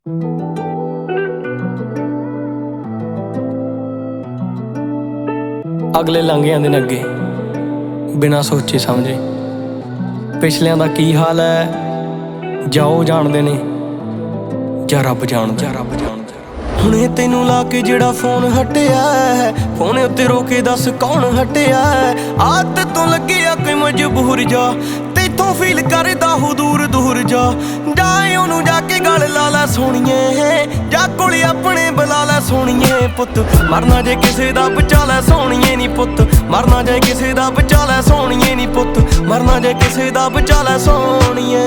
ਅਗਲੇ ਲੰਘ ਜਾਂਦੇ ਨੇ ਅੱਗੇ ਬਿਨਾਂ ਸੋਚੇ ਸਮਝੇ। ਪਿਛਲਿਆਂ ਦਾ ਕੀ ਹਾਲ ਹੈ ਜਾਂ ਉਹ ਜਾਣਦੇ ਨੇ ਜਾਂ ਰੱਬ ਜਾਣਦਾ। ਹੁਣੇ ਤੈਨੂੰ ਲਾ ਕੇ ਜਿਹੜਾ ਫੋਨ ਹਟਿਆ, ਫੋਨ ਉੱਤੇ ਰੋ ਕੇ ਦੱਸ ਕੌਣ ਹਟਿਆ। ਆਦਤ ਤੋਂ ਲੱਗਿਆ ਕੋਈ ਮਜਬੂਰ ਜਾ, ਤੈਥੋਂ ਫੀਲ ਕਰਦਾ ਹੋ ਦੂਰ ਦੂਰ ਜਾ। ਜਾਏ ਉਹਨੂੰ ਜਾ ਕੇ ਗਲ ਲਾ ਲੈ ਸੋਹਣੀਏ, ਜਾ ਕੋਲੇ ਆਪਣੇ ਬੁਲਾ ਲੈ ਸੋਹਣੀਏ। ਪੁੱਤ ਮਰਨਾ ਜੇ ਕਿਸੇ ਦਾ ਬਚਾ ਲੈ ਸੋਹਣੀਏ ਨੀ ਪੁੱਤ, ਮਰਨਾ ਜੇ ਕਿਸੇ ਦਾ ਬਚਾ ਲੈ ਸੋਹਣੀਏ ਨੀ ਪੁੱਤ, ਮਰਨਾ ਜੇ ਕਿਸੇ ਦਾ ਬਚਾ ਲੈ ਸੋਹਣੀਏ।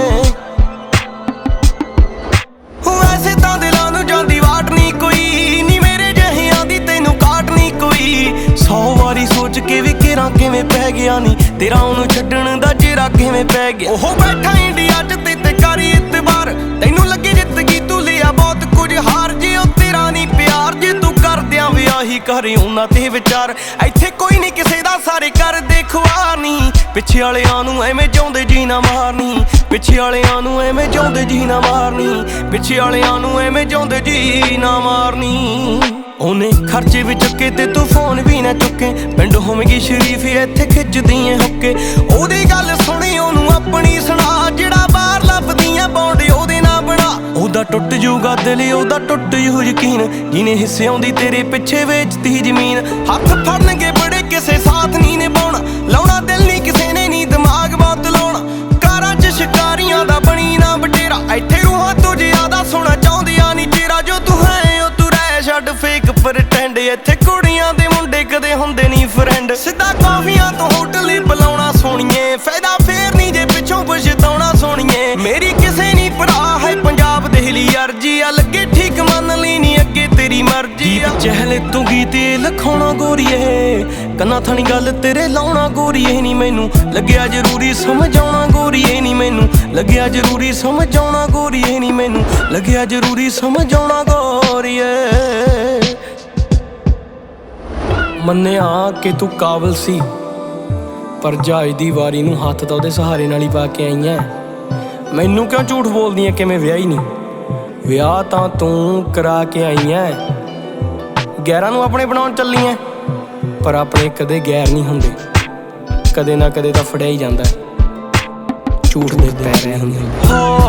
ਵੈਸੇ ਤਾਂ ਦਿਲਾਂ ਨੂੰ ਜਾਂਦੀ ਵਾਟ ਨੀ ਕੋਈ, ਨੀ ਮੇਰੇ ਜਹਿਆਂ ਦੀ ਤੈਨੂੰ ਕਾਟ ਨੀ ਕੋਈ। 100 ਵਾਰੀ ਸੋਚ ਕੇ ਵੀ ਕਿਰਾਂ ਕਿਵੇਂ ਪੈ ਗਿਆ ਨੀ ਤੇਰਾ ਉਹਨੂੰ ਛੱਡਣ ਦਾ ਚਿਹਰਾ ਕਿਵੇਂ ਪੈ ਗਿਆ। ਉਹ ਬੈਠਾ ਇੰਡੀਆ ਚ ਤੇ ਕਰੀ ਇਤਬਾਰ, ਤੈਨੂੰ ਲੱਗੇ ਜਿੱਤ ਗਈ ਤੂੰ ਲਿਆ ਬਹੁਤ ਕੁਝ ਹਾਰ। ਜੇ ਉਹ ਤੇਰਾ ਨੀ ਪਿਆਰ, ਜੇ ਤੂੰ ਕਰਦਿਆਂ ਵਿਆਹੀ ਕਰੇ ਉਹਨਾਂ ਤੇ ਵਿਚਾਰ। ਇੱਥੇ ਕੋਈ ਨੀ ਕਿਸੇ ਦਾ ਸਾਰੇ ਕਰਦੇ ਖੁਆਰ ਨੀ, ਪਿੱਛੇ ਵਾਲਿਆਂ ਨੂੰ ਐਵੇਂ ਚਾਹੁੰਦੇ ਜੀ ਨਾ ਮਾਰਨੀ, ਪਿੱਛੇ ਵਾਲਿਆਂ ਨੂੰ ਐਵੇਂ ਚਾਹੁੰਦੇ ਜੀ ਨਾ ਮਾਰਨੀ, ਪਿੱਛੇ ਵਾਲਿਆਂ ਨੂੰ ਐਵੇਂ ਚਾਹੁੰਦੇ ਜੀ ਨਾ ਮਾਰਨੀ। ਉਹਨੇ ਖਰਚੇ ਵੀ ਚੁੱਕੇ ਤੇ ਤੂੰ ਫੋਨ ਵੀ ਨਾ ਚੁੱਕੇ, ਪਿੰਡ ਹੋਵੇਗੀ ਸ਼ਰੀਫ ਇੱਥੇ ਖਿੱਚਦੀ ਏ ਹੁੱਕੇ। ਉਹਦੀ ਗੱਲ ਸੁਣੀ ਉਹਨੂੰ ਆਪਣੀ ਸੁਣਾ, ਜਿਹੜਾ ਬਾਹਰ ਲੱਭਦੀਆਂ ਬੌਂਡ ਉਹਦੇ ਨਾਲ ਬਣਾ। ਉਹਦਾ ਟੁੱਟ ਜੂਗਾ ਦਿਲ, ਉਹਦਾ ਟੁੱਟ ਜੂ ਯਕੀਨ, ਜਿਹਨੇ ਹਿੱਸੇ ਆਉਂਦੀ ਤੇਰੇ ਪਿੱਛੇ ਵੇਚਤੀ ਜ਼ਮੀਨ। ਹੱਥ ਫੜਨਗੇ ਬੜੇ ਕਿਸੇ ਸਾਥ ਨਹੀਂ ਨਿਭਾਉਣਾ, ਲਾਉਣਾ ਦਿਲ ਨਹੀਂ ਕਿਸੇ ਨੇ ਨੀ ਦਿਮਾਗ ਬਹੁਤ ਲਾਉਣਾ। ਕਾਰਾਂ ਚ ਸ਼ਿਕਾਰੀਆਂ ਦਾ ਬਣੀ ਨਾ ਬਟੇਰਾ, ਇੱਥੇ ਰੂਹਾਂ ਤੋਂ ਜ਼ਿਆਦਾ ਸੋਹਣਾ ਚਾਹੁੰਦੀਆਂ ਨੀ ਚਿਹਰਾ। ਜੋ ਤੂੰ ਹੈ ਉਹ ਤੂੰ ਰਹਿ ਛੱਡ ਫੇਕ ਪ੍ਰਟੈਂਡ, ਇੱਥੇ ਕੁੜੀਆਂ ਦੇ ਮੁੰਡੇ ਕਦੇ ਹੁੰਦੇ ਨੀ ਫਰੈਂਡ। ਸਿੱਧਾ ਕਾਫੀਆਂ ਤੋਂ ਹੋਟਲ ਹੀ ਬੁਲਾਉਣਾ ਸੋਹਣੀਏ, ਫਾਇਦਾ ਫੇਰ ਨੀ ਜੇ ਪਿੱਛੋਂ ਪਛਤਾਉਣਾ ਸੋਹਣੀਏ। ਮੇਰੀ ਕਿਸੇ ਨੀ ਭਰਾ ਹੈ ਪੰਜਾਬ ਦੇ ਲਈ ਅਰਜੀ ਆ, ਲੱਗੇ ਠੀਕ ਮੰਨ ਲਈ ਨੀ ਅੱਗੇ ਤੇਰੀ ਮਰਜ਼ੀ ਆ। ਚਹਿਲੇ ਤੂੰ ਗੀਤ ਲਿਖਾਉਣਾ ਗੋਰੀਏ, ਕੰਨਾਂ ਥਣੀ ਗੱਲ ਤੇਰੇ ਲਾਉਣਾ ਗੋਰੀਏ। ਨੀ ਮੈਨੂੰ ਲੱਗਿਆ ਜ਼ਰੂਰੀ ਸਮਝਾਉਣਾ ਗੋਰੀਏ, ਨੀ ਮੈਨੂੰ ਲੱਗਿਆ ਜ਼ਰੂਰੀ ਸਮਝਾਉਣਾ ਗੋਰੀਏ, ਨੀ ਮੈਨੂੰ ਲੱਗਿਆ ਜ਼ਰੂਰੀ ਸਮਝਾਉਣਾ ਗੋਰੀਏ। ਮੰਨਿਆ ਕਿ ਤੂੰ ਕਾਬਲ ਸੀ, ਪਰ ਜਹਾਜ਼ ਦੀ ਵਾਰੀ ਨੂੰ ਹੱਥ ਤਾਂ ਉਹਦੇ ਸਹਾਰੇ ਨਾਲ ਹੀ ਪਾ ਕੇ ਆਈ ਐ। ਮੈਨੂੰ ਕਿਉਂ ਝੂਠ ਬੋਲਦੀ ਐ ਕਿ ਮੈਂ ਵਿਆਹੀ ਨਹੀਂ, ਵਿਆਹ ਤਾਂ ਤੂੰ ਕਰਾ ਕੇ ਆਈ ਐ। ਗੈਰਾਂ ਨੂੰ ਆਪਣੇ ਬਣਾਉਣ ਚੱਲੀ ਐ, ਪਰ ਆਪਣੇ ਕਦੇ ਗੈਰ ਨਹੀਂ ਹੁੰਦੇ, ਕਦੇ ਨਾ ਕਦੇ ਤਾਂ ਫੜਿਆ ਹੀ ਜਾਂਦਾ ਝੂਠ ਦੇ ਪੈਰ ਹੁੰਦੇ।